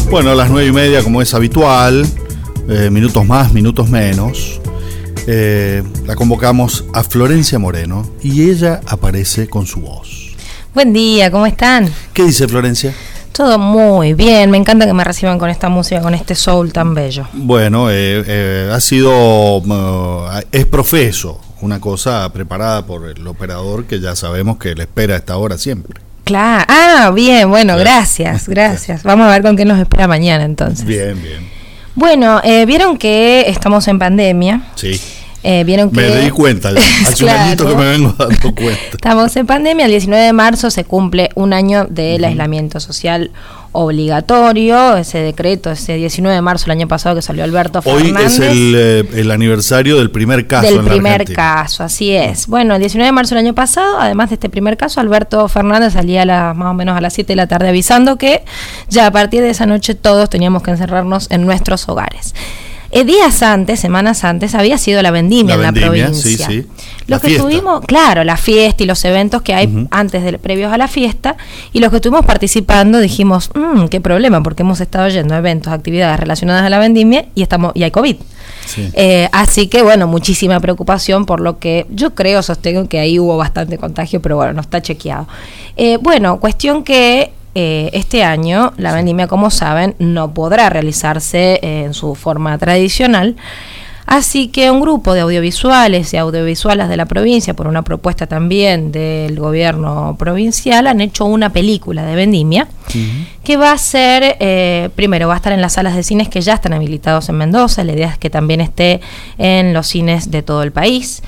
Bueno, a las 9:30, como es habitual, minutos más, minutos menos, la convocamos a Florencia Moreno y ella aparece con su voz. Buen día, ¿cómo están? ¿Qué dice Florencia? Todo muy bien, me encanta que me reciban con esta música, con este soul tan bello. Bueno, ha sido, es profeso, una cosa preparada por el operador que ya sabemos que le espera a esta hora siempre. Claro, bien, bueno, gracias. Vamos a ver con qué nos espera mañana entonces. Bien. Bueno, vieron que estamos en pandemia. Sí. Vieron que... Me di cuenta, hace un añito que me vengo dando cuenta. Estamos en pandemia, el 19 de marzo se cumple un año del aislamiento social obligatorio, ese decreto, ese 19 de marzo del año pasado que salió Alberto Fernández. Hoy es el aniversario del primer caso en la Argentina. Del primer caso, así es. Bueno, el 19 de marzo del año pasado, además de este primer caso, Alberto Fernández salía más o menos a las 7 de la tarde avisando que ya a partir de esa noche todos teníamos que encerrarnos en nuestros hogares. Días antes, semanas antes, había sido la vendimia en la provincia. Sí. Los que tuvimos, claro, la fiesta y los eventos que hay previos a la fiesta, y los que estuvimos participando dijimos, qué problema, porque hemos estado yendo a eventos, actividades relacionadas a la vendimia y hay COVID. Sí. Así que, bueno, muchísima preocupación, por lo que yo sostengo que ahí hubo bastante contagio, pero bueno, no está chequeado. Bueno, cuestión que este año la vendimia, como saben, no podrá realizarse en su forma tradicional, así que un grupo de audiovisuales y audiovisuales de la provincia, por una propuesta también del gobierno provincial, han hecho una película de vendimia que va a ser, primero va a estar en las salas de cines que ya están habilitados en Mendoza. La idea es que también esté en los cines de todo el país.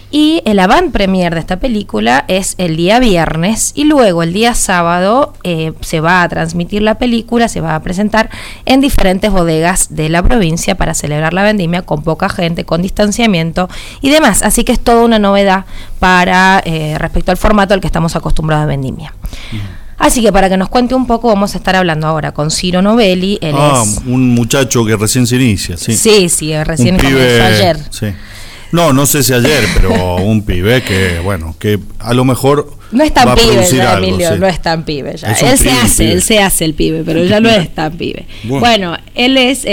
Y el avant premier de esta película es el día viernes, y luego el día sábado se va a transmitir la película, se va a presentar en diferentes bodegas de la provincia para celebrar la vendimia con poca gente, con distanciamiento y demás. Así que es toda una novedad para respecto al formato al que estamos acostumbrados a vendimia. Así que para que nos cuente un poco, vamos a estar hablando ahora con Ciro Novelli. Él es un muchacho que recién se inicia, sí. Sí, recién comenzó ayer. Sí. No sé si ayer, pero un pibe que a lo mejor no es tan va a pibe producir ya, algo, Emilio, sí. No es tan pibe ya. Él se hace el pibe, pero ya no es tan pibe. Bueno, él es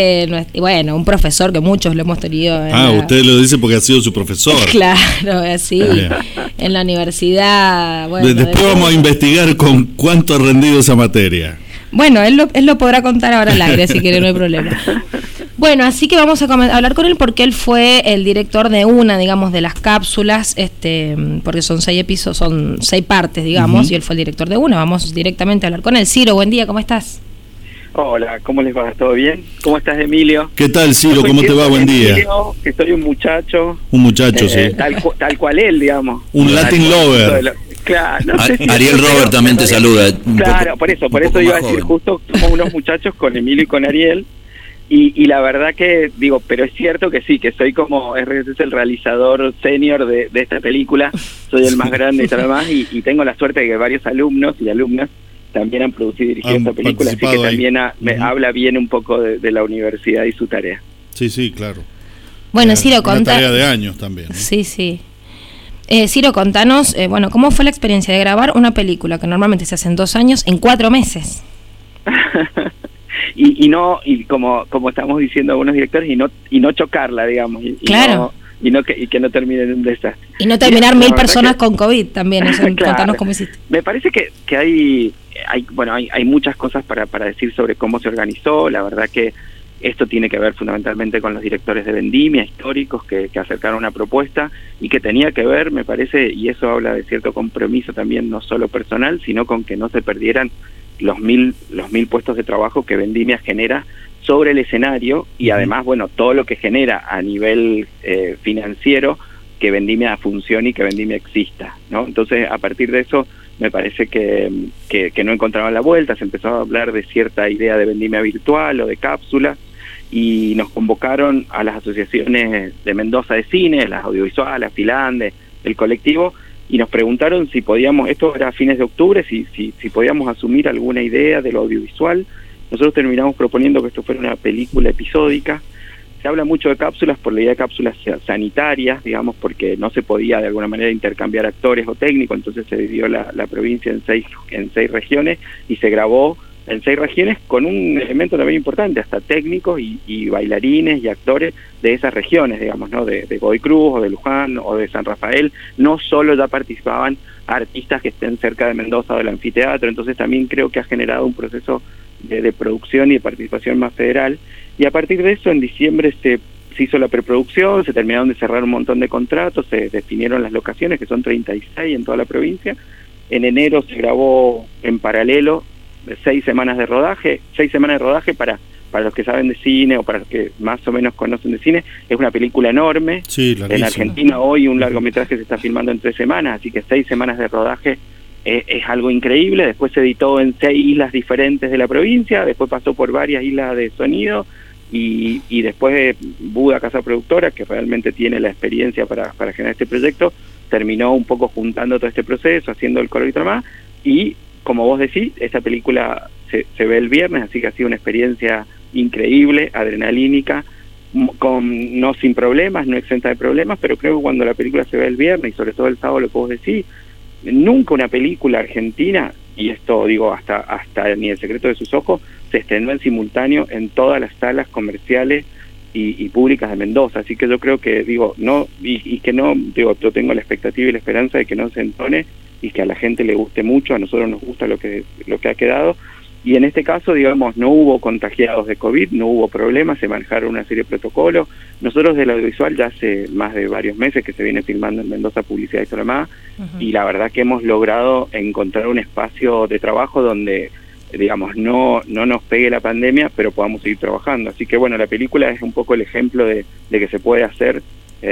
un profesor que muchos lo hemos tenido. Usted lo dice porque ha sido su profesor. Claro, así, en la universidad. Después vamos a investigar con cuánto ha rendido esa materia. Bueno, él lo podrá contar ahora al aire, si quiere, no hay problema. Bueno, así que vamos a hablar con él porque él fue el director de una, digamos, de las cápsulas, porque son 6 episodios, son 6 partes, digamos, y él fue el director de una. Vamos directamente a hablar con él. Ciro, buen día, ¿cómo estás? Hola, ¿cómo les va? ¿Todo bien? ¿Cómo estás, Emilio? ¿Qué tal, Ciro? ¿Cómo te va? Buen día. Emilio, que soy un muchacho. Un muchacho, sí. Tal cual él, digamos. Un Latin lover. Claro, no sé si Ariel Robert también te saluda. Claro, por eso iba a decir, justo somos unos muchachos con Emilio y con Ariel, y la verdad que digo, pero es cierto que sí, que soy como, es el realizador senior de esta película, soy el más grande y todo lo demás, y tengo la suerte de que varios alumnos y alumnas también han producido y dirigido esta película, así que también me habla bien un poco de la universidad y su tarea. Sí, claro. Bueno, Ciro, una tarea de años también. Sí. Ciro, contanos, ¿cómo fue la experiencia de grabar una película que normalmente se hace en 2 años, en 4 meses? y como estamos diciendo algunos directores, y no chocarla, digamos. Claro. Y que no termine en un desastre. Y no terminar 1000 personas con COVID también, eso. Claro. Contanos cómo hiciste. Me parece que hay muchas cosas para decir sobre cómo se organizó. La verdad que esto tiene que ver fundamentalmente con los directores de vendimia históricos que acercaron una propuesta y que tenía que ver, me parece, y eso habla de cierto compromiso también, no solo personal, sino con que no se perdieran los 1000 puestos de trabajo que Vendimia genera sobre el escenario, y además, todo lo que genera a nivel financiero, que Vendimia funcione y que Vendimia exista, ¿no? Entonces, a partir de eso, me parece que no encontraban la vuelta, se empezó a hablar de cierta idea de vendimia virtual o de cápsulas, y nos convocaron a las asociaciones de Mendoza de cine, las audiovisuales, Filande, el colectivo, y nos preguntaron si podíamos, esto era a fines de octubre, si podíamos asumir alguna idea de lo audiovisual. Nosotros terminamos proponiendo que esto fuera una película episódica. Se habla mucho de cápsulas por la idea de cápsulas sanitarias, digamos, porque no se podía de alguna manera intercambiar actores o técnicos, entonces se dividió la provincia en seis regiones y se grabó en 6 regiones, con un elemento también importante, hasta técnicos y bailarines y actores de esas regiones, digamos, ¿no? De Godoy Cruz o de Luján o de San Rafael. No solo ya participaban artistas que estén cerca de Mendoza o del anfiteatro, entonces también creo que ha generado un proceso de producción y de participación más federal. Y a partir de eso, en diciembre se hizo la preproducción, se terminaron de cerrar un montón de contratos, se definieron las locaciones, que son 36 en toda la provincia. En enero se grabó en paralelo 6 semanas de rodaje. 6 semanas de rodaje para los que saben de cine o para los que más o menos conocen de cine, es una película enorme. Sí, en Argentina hoy un largometraje se está filmando en 3 semanas, así que 6 semanas de rodaje es algo increíble. Después se editó en 6 islas diferentes de la provincia, después pasó por varias islas de sonido, y después Buda Casa Productora, que realmente tiene la experiencia para generar este proyecto, terminó un poco juntando todo este proceso, haciendo el color y trama, y como vos decís, esta película se ve el viernes, así que ha sido una experiencia increíble, adrenalínica, no sin problemas, no exenta de problemas, pero creo que cuando la película se ve el viernes, y sobre todo el sábado, lo que vos decís, nunca una película argentina, y esto digo hasta ni El secreto de sus ojos, se estrenó en simultáneo en todas las salas comerciales y públicas de Mendoza, así que yo creo que yo tengo la expectativa y la esperanza de que no se entone y que a la gente le guste mucho. A nosotros nos gusta lo que ha quedado, y en este caso, digamos, no hubo contagiados de COVID, no hubo problemas, se manejaron una serie de protocolos. Nosotros del audiovisual ya hace más de varios meses que se viene filmando en Mendoza Publicidad y Solamá, y la verdad que hemos logrado encontrar un espacio de trabajo donde, digamos, no nos pegue la pandemia, pero podamos seguir trabajando. Así que bueno, la película es un poco el ejemplo de que se puede hacer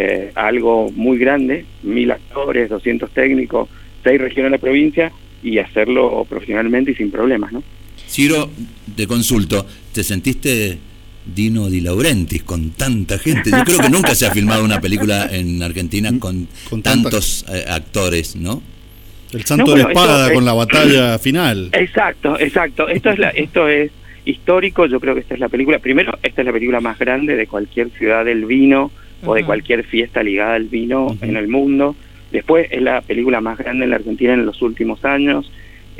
algo muy grande, 1000 actores, 200 técnicos, 6 regiones de la provincia, y hacerlo profesionalmente y sin problemas, ¿no? Ciro, te consulto, ¿te sentiste Dino Di Laurentiis con tanta gente? Yo creo que nunca se ha filmado una pelíula en Argentina con tantos actores, ¿no? El santo de la espada con la batalla final. Exacto. Esto es histórico. Yo creo que esta es la película, primero, esta es la película más grande de cualquier ciudad del vino o de cualquier fiesta ligada al vino en el mundo. Después es la película más grande en la Argentina en los últimos años.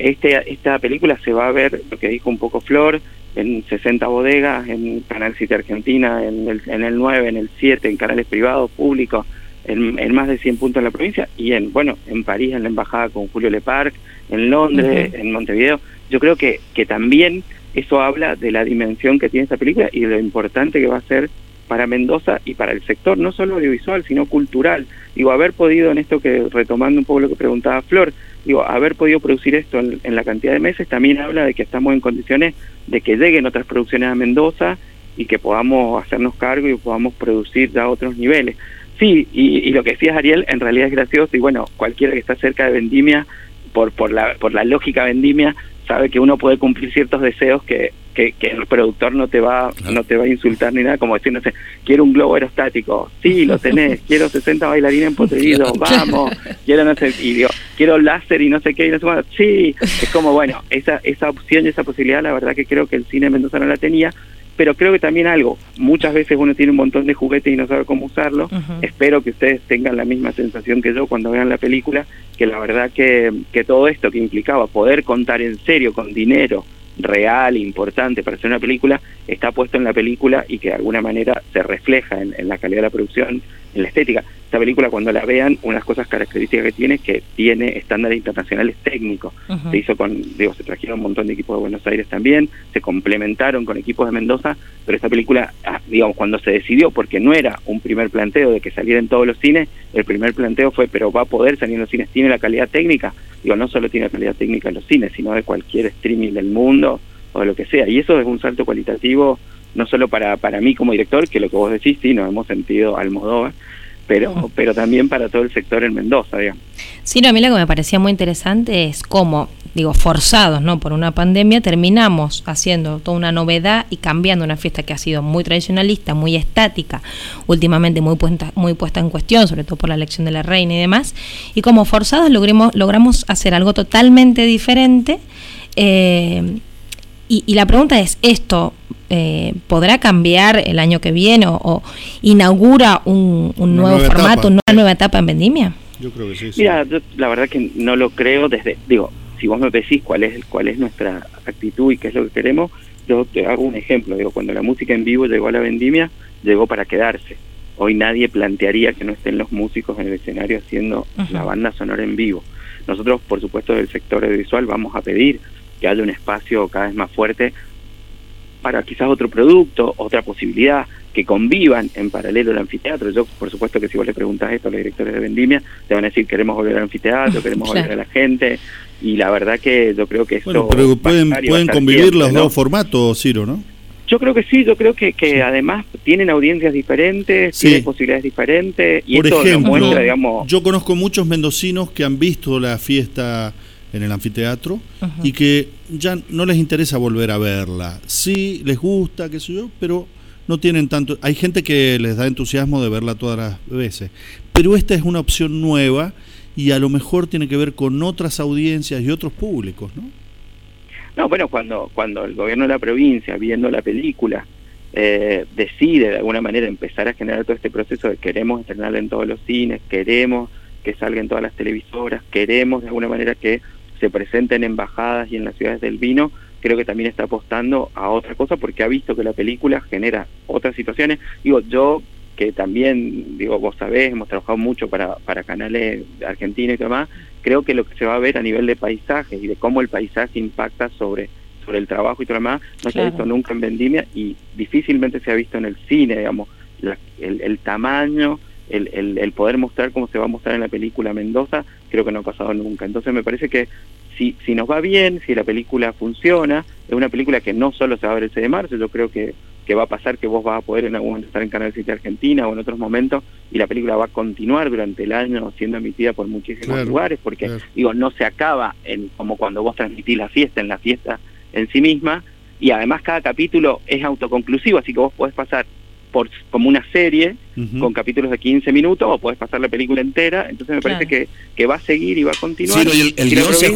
Esta película se va a ver, lo que dijo un poco Flor, en 60 bodegas, en Canal 7 Argentina, en el 9, en el 7, en canales privados, públicos, en más de 100 puntos en la provincia, y en París, en la embajada con Julio Leparc, en Londres, en Montevideo. Yo creo que también eso habla de la dimensión que tiene esta película y de lo importante que va a ser para Mendoza y para el sector, no solo audiovisual, sino cultural. Digo, haber podido, en esto que, retomando un poco lo que preguntaba Flor, haber podido producir esto en la cantidad de meses también habla de que estamos en condiciones de que lleguen otras producciones a Mendoza y que podamos hacernos cargo y podamos producir ya a otros niveles. Sí, y lo que decías, Ariel, en realidad es gracioso, y bueno, cualquiera que está cerca de Vendimia, por la lógica Vendimia, sabe que uno puede cumplir ciertos deseos que el productor no te va a insultar ni nada, como decir, no sé, quiero un globo aerostático, sí, lo tenés, quiero 60 bailarines empotreídos, vamos, quiero, no sé, y digo, quiero láser y no sé qué, y no sé cuánto, sí, es como, bueno, esa opción y esa posibilidad, la verdad que creo que el cine Mendoza no la tenía, pero creo que también muchas veces uno tiene un montón de juguetes y no sabe cómo usarlo. Espero que ustedes tengan la misma sensación que yo cuando vean la película, que la verdad que todo esto que implicaba poder contar en serio con dinero real, importante para hacer una película, está puesto en la película y que de alguna manera se refleja en la calidad de la producción, en la estética. Esta película, cuando la vean, unas cosas características que tiene es que tiene estándares internacionales técnicos. Se hizo se trajeron un montón de equipos de Buenos Aires también, se complementaron con equipos de Mendoza, pero esta película, cuando se decidió, porque no era un primer planteo de que saliera en todos los cines, el primer planteo fue, pero va a poder salir en los cines, tiene la calidad técnica, no solo tiene la calidad técnica en los cines, sino de cualquier streaming del mundo, o de lo que sea, y eso es un salto cualitativo, no solo para mí como director, que lo que vos decís, sí, nos hemos sentido Almodóvar, pero también para todo el sector en Mendoza, digamos. Sí, a mí lo que me parecía muy interesante es cómo, forzados, ¿no?, por una pandemia, terminamos haciendo toda una novedad y cambiando una fiesta que ha sido muy tradicionalista, muy estática, últimamente muy puesta en cuestión, sobre todo por la elección de la reina y demás, y como forzados logramos hacer algo totalmente diferente. Y la pregunta es, ¿esto podrá cambiar el año que viene o inaugura un nuevo formato, una nueva etapa en Vendimia? Yo creo que sí. Mira, yo la verdad que no lo creo si vos me decís cuál es nuestra actitud y qué es lo que queremos, yo te hago un ejemplo. Digo, cuando la música en vivo llegó a la vendimia, llegó para quedarse. Hoy nadie plantearía que no estén los músicos en el escenario haciendo la banda sonora en vivo. Nosotros, por supuesto, del sector audiovisual vamos a pedir que haya un espacio cada vez más fuerte para quizás otro producto, otra posibilidad, que convivan en paralelo al anfiteatro. Yo, por supuesto, que si vos le preguntás esto a los directores de vendimia, te van a decir: queremos volver al anfiteatro, queremos volver a la gente, y la verdad que yo creo que eso... Bueno, pero pueden convivir siempre, los dos formatos, Ciro, ¿no? Yo creo que sí, yo creo que además tienen audiencias diferentes, tienen posibilidades diferentes, y por esto ejemplo, nos muestra, digamos... Yo conozco muchos mendocinos que han visto la fiesta en el anfiteatro y que ya no les interesa volver a verla. Sí, les gusta, qué sé yo, pero no tienen tanto... Hay gente que les da entusiasmo de verla todas las veces, pero esta es una opción nueva y a lo mejor tiene que ver con otras audiencias y otros públicos, ¿no? No, bueno, cuando el gobierno de la provincia, viendo la película, decide de alguna manera empezar a generar todo este proceso de queremos estrenarla en todos los cines, queremos que salga en todas las televisoras, queremos de alguna manera que se presenten en embajadas y en las ciudades del vino, creo que también está apostando a otra cosa porque ha visto que la película genera otras situaciones. Digo, yo que también, digo, vos sabés, hemos trabajado mucho para canales argentinos y demás, creo que lo que se va a ver a nivel de paisajes y de cómo el paisaje impacta sobre el trabajo y todo lo demás, no se ha visto nunca en vendimia y difícilmente se ha visto en el cine, digamos, el tamaño, el poder mostrar cómo se va a mostrar en la película Mendoza, creo que no ha pasado nunca. Entonces me parece que si nos va bien, si la película funciona, es una película que no solo se va a ver el 6 de marzo, yo creo que va a pasar que vos vas a poder en algún momento estar en Canal 7 Argentina o en otros momentos, y la película va a continuar durante el año siendo emitida por muchísimos lugares, porque digo, no se acaba como cuando vos transmitís la fiesta en sí misma, y además cada capítulo es autoconclusivo, así que vos podés pasar como una serie con capítulos de 15 minutos o podés pasar la película entera. Entonces me parece que va a seguir y va a continuar. Sí, el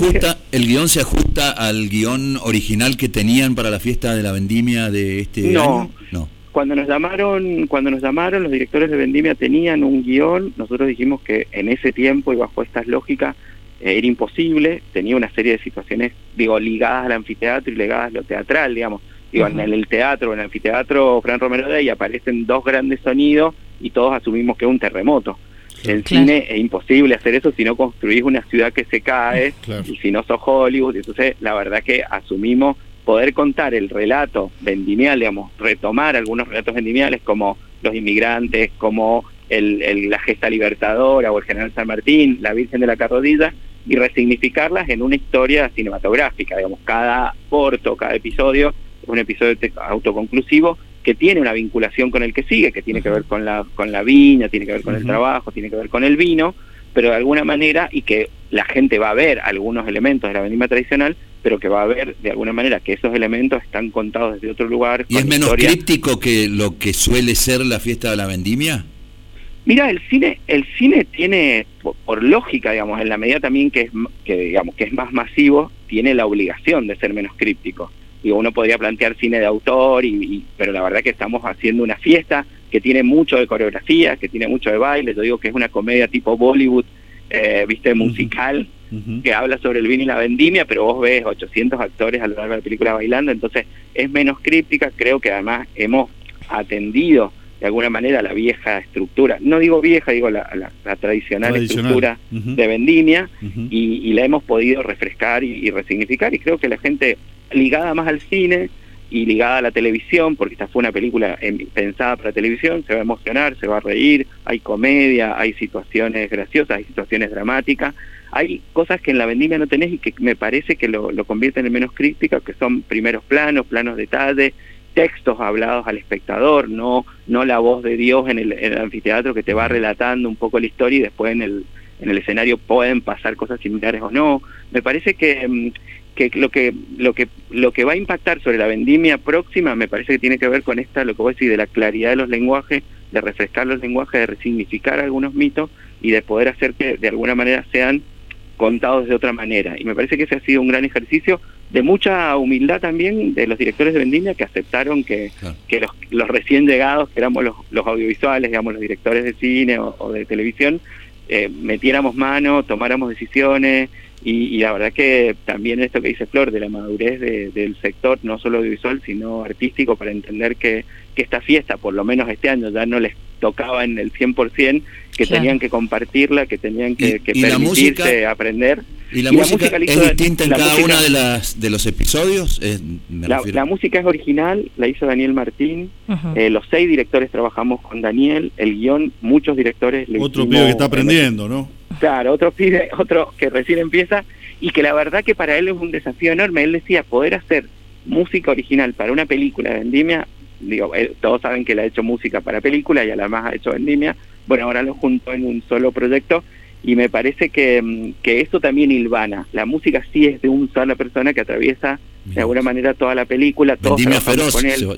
guión se ajusta al guión original que tenían para la fiesta de la vendimia de este año. No. Cuando nos llamaron los directores de vendimia tenían un guión. Nosotros dijimos que en ese tiempo y bajo estas lógicas era imposible. Tenía una serie de situaciones, digo, ligadas al anfiteatro y ligadas a lo teatral, digamos. Digo, en el teatro, en el anfiteatro Fran Romero Day aparecen dos grandes sonidos y todos asumimos que es un terremoto. En cine es imposible hacer eso si no construís una ciudad que se cae y si no sos Hollywood. Entonces la verdad que asumimos poder contar el relato vendimial, digamos, retomar algunos relatos vendimiales como los inmigrantes, como la gesta libertadora o el general San Martín, la Virgen de la Carrodilla, y resignificarlas en una historia cinematográfica. Digamos, cada corto, cada episodio es un episodio autoconclusivo que tiene una vinculación con el que sigue, que tiene que ver con la viña, tiene que ver con el trabajo, tiene que ver con el vino, pero de alguna manera, y que la gente va a ver algunos elementos de la vendimia tradicional, pero que va a ver de alguna manera que esos elementos están contados desde otro lugar. ¿Y es menos críptico que lo que suele ser la fiesta de la vendimia? Mira, el cine tiene, por lógica, digamos, en la medida también que es más masivo, tiene la obligación de ser menos críptico. Digo, uno podría plantear cine de autor, pero la verdad que estamos haciendo una fiesta que tiene mucho de coreografía, que tiene mucho de baile. Yo digo que es una comedia tipo Bollywood, musical, que habla sobre el vino y la vendimia, pero vos ves 800 actores a lo largo de la película bailando, entonces es menos críptica. Creo que además hemos atendido de alguna manera la vieja estructura, no digo vieja, digo la tradicional estructura de vendimia, y la hemos podido refrescar y resignificar, y creo que la gente ligada más al cine y ligada a la televisión, porque esta fue una película pensada para televisión, se va a emocionar, se va a reír, hay comedia, hay situaciones graciosas, hay situaciones dramáticas, hay cosas que en la vendimia no tenés y que me parece que lo convierten en menos críptica, que son primeros planos detalle, textos hablados al espectador, no la voz de Dios en el anfiteatro que te va relatando un poco la historia y después en el escenario pueden pasar cosas similares o no. Me parece que lo que va a impactar sobre la vendimia próxima me parece que tiene que ver con lo que vos decís, de la claridad de los lenguajes, de refrescar los lenguajes, de resignificar algunos mitos y de poder hacer que de alguna manera sean contados de otra manera. Y me parece que ese ha sido un gran ejercicio de mucha humildad también de los directores de vendimia, que aceptaron que los recién llegados, que éramos los audiovisuales, digamos, los directores de cine o de televisión, metiéramos mano, tomáramos decisiones, Y la verdad que también esto que dice Flor, de la madurez del sector, no solo audiovisual, sino artístico, para entender que esta fiesta, por lo menos este año, ya no les tocaba en el 100%, que tenían que compartirla, que tenían que permitirse aprender. ¿Y la música es distinta en cada una de los episodios? La música es original, la hizo Daniel Martín. Los 6 directores trabajamos con Daniel. El guión, muchos directores... Otro pibe que está aprendiendo, ¿no? Claro, otro que recién empieza, y que la verdad que para él es un desafío enorme. Él decía, poder hacer música original para una película de Vendimia, todos saben que él ha hecho música para película y además ha hecho Vendimia. Bueno, ahora lo juntó en un solo proyecto, y me parece que esto también hilvana. La música sí es de una sola persona que atraviesa de alguna manera toda la película. Vendimia feroz. Con él.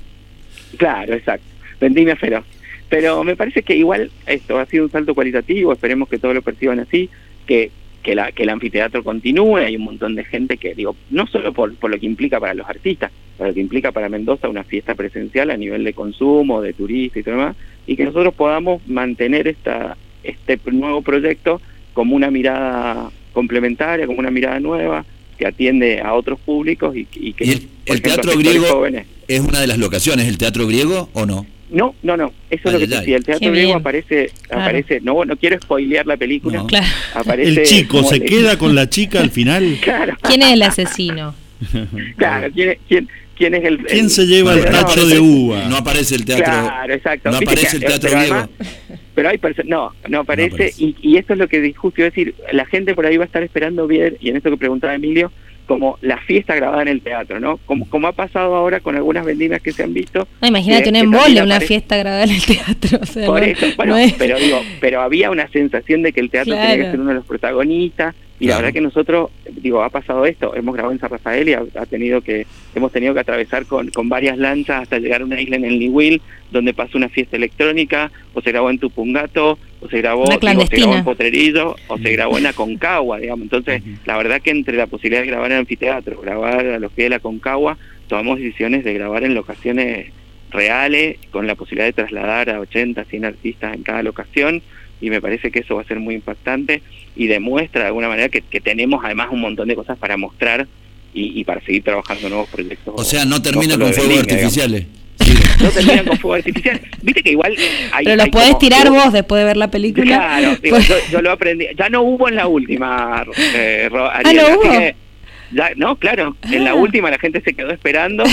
Claro, exacto. Vendimia feroz. Pero me parece que igual esto ha sido un salto cualitativo, esperemos que todos lo perciban así, que el anfiteatro continúe. Hay un montón de gente que, no solo por lo que implica para los artistas, por lo que implica para Mendoza una fiesta presencial a nivel de consumo, de turista y todo demás, y que nosotros podamos mantener este nuevo proyecto como una mirada complementaria, como una mirada nueva, que atiende a otros públicos y que... ¿Y el Teatro Griego jóvenes, es una de las locaciones, el Teatro Griego, o no? No, eso es lo que te decía. El Teatro Griego aparece, no quiero spoilear la película. No. Claro. Aparece, el chico se queda con la chica al final. Claro. ¿Quién es el asesino? Claro, ¿quién es el... ¿Quién se lleva el tacho de uva? No aparece el teatro. Claro, exacto. No aparece el Teatro Griego. Pero hay no aparece. Y esto es lo que justo iba a decir. La gente por ahí va a estar esperando ver, y en esto que preguntaba Emilio, como la fiesta grabada en el teatro, ¿no? Como ha pasado ahora con algunas vendimias que se han visto. No, imagínate un embole, una fiesta grabada en el teatro. O sea, por eso, bueno, pero había una sensación de que el teatro tenía que ser uno de los protagonistas, y la verdad que nosotros, ha pasado esto, hemos grabado en San Rafael y hemos tenido que atravesar con varias lanchas hasta llegar a una isla en el Niwil, donde pasó una fiesta electrónica, o se grabó en Tupungato, o se grabó en Potrerillo, o se grabó en Aconcagua, Entonces, la verdad que entre la posibilidad de grabar en el anfiteatro, grabar a los pies de la Aconcagua, tomamos decisiones de grabar en locaciones reales, con la posibilidad de trasladar a 80, 100 artistas en cada locación, y me parece que eso va a ser muy impactante y demuestra de alguna manera que tenemos además un montón de cosas para mostrar y para seguir trabajando nuevos proyectos. O sea, no termina con fuegos artificiales. No terminan con fuegos artificiales. Viste que igual pero lo podés tirar vos después de ver la película. Claro, yo lo aprendí. Ya no hubo en la última, Ariel, ¿no hubo? No, claro, en la última la gente se quedó esperando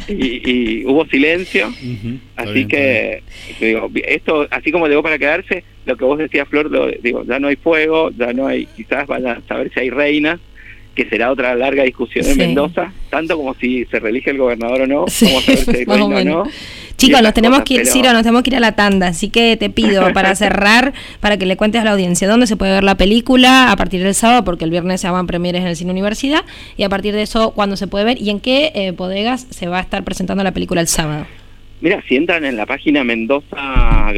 y hubo silencio, así que esto, así como llegó para quedarse, lo que vos decías, Flor, ya no hay fuego, ya no hay, quizás van a saber si hay reinas, que será otra larga discusión en Mendoza, tanto como si se reelige el gobernador o no, vamos a ver si hay reina o no. Chicos, nos tenemos que ir, Ciro, nos tenemos que ir a la tanda, así que te pido para cerrar, para que le cuentes a la audiencia dónde se puede ver la película a partir del sábado, porque el viernes se van premieres en el Cine Universidad, y a partir de eso, cuándo se puede ver y en qué bodegas se va a estar presentando la película el sábado. Mira, si entran en la página Mendoza,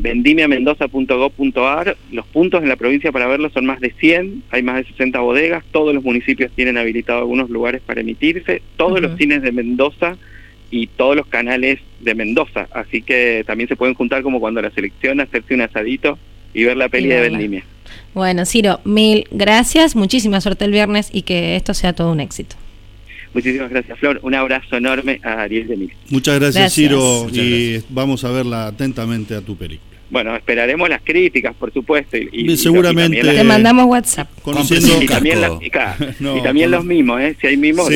vendimiamendoza.gov.ar, los puntos en la provincia para verlo son más de 100, hay más de 60 bodegas, todos los municipios tienen habilitado algunos lugares para emitirse, todos los cines de Mendoza y todos los canales de Mendoza, así que también se pueden juntar como cuando la selección, hacerse un asadito y ver la peli de Vendimia. Bueno, Ciro, mil gracias, muchísima suerte el viernes y que esto sea todo un éxito. Muchísimas gracias, Flor. Un abrazo enorme a Ariel de Emilio. Muchas gracias, Ciro, y vamos a verla atentamente a tu película. Bueno, esperaremos las críticas, por supuesto. Y seguramente. Te mandamos WhatsApp. Y también los mimos, si hay mimos,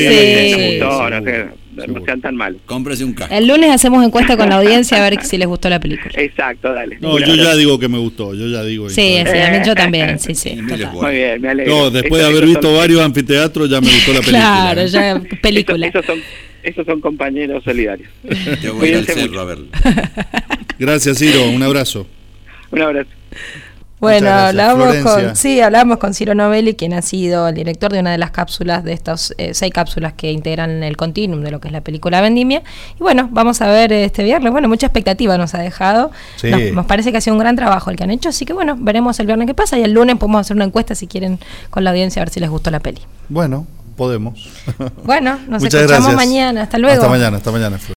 no sean tan malos. Cómprese un casco. El lunes hacemos encuesta con la audiencia a ver si les gustó la película. Exacto, dale. No, yo ya digo que me gustó, Sí, yo también, sí. Muy bien, me alegro. No, después de haber visto varios anfiteatros ya me gustó la película. Claro, ya película. Esos son compañeros solidarios. Yo voy al cerro a verlo. Gracias, Ciro, un abrazo. Un abrazo. Bueno, hablamos con Ciro Novelli, quien ha sido el director de una de las cápsulas, de estas 6 cápsulas que integran el continuum de lo que es la película Vendimia. Y bueno, vamos a ver este viernes. Bueno, mucha expectativa nos ha dejado. Sí. Nos parece que ha sido un gran trabajo el que han hecho, así que bueno, veremos el viernes qué pasa y el lunes podemos hacer una encuesta si quieren con la audiencia a ver si les gustó la peli. Bueno, podemos. Bueno, nos escuchamos mañana. Hasta luego. Hasta mañana, Flor.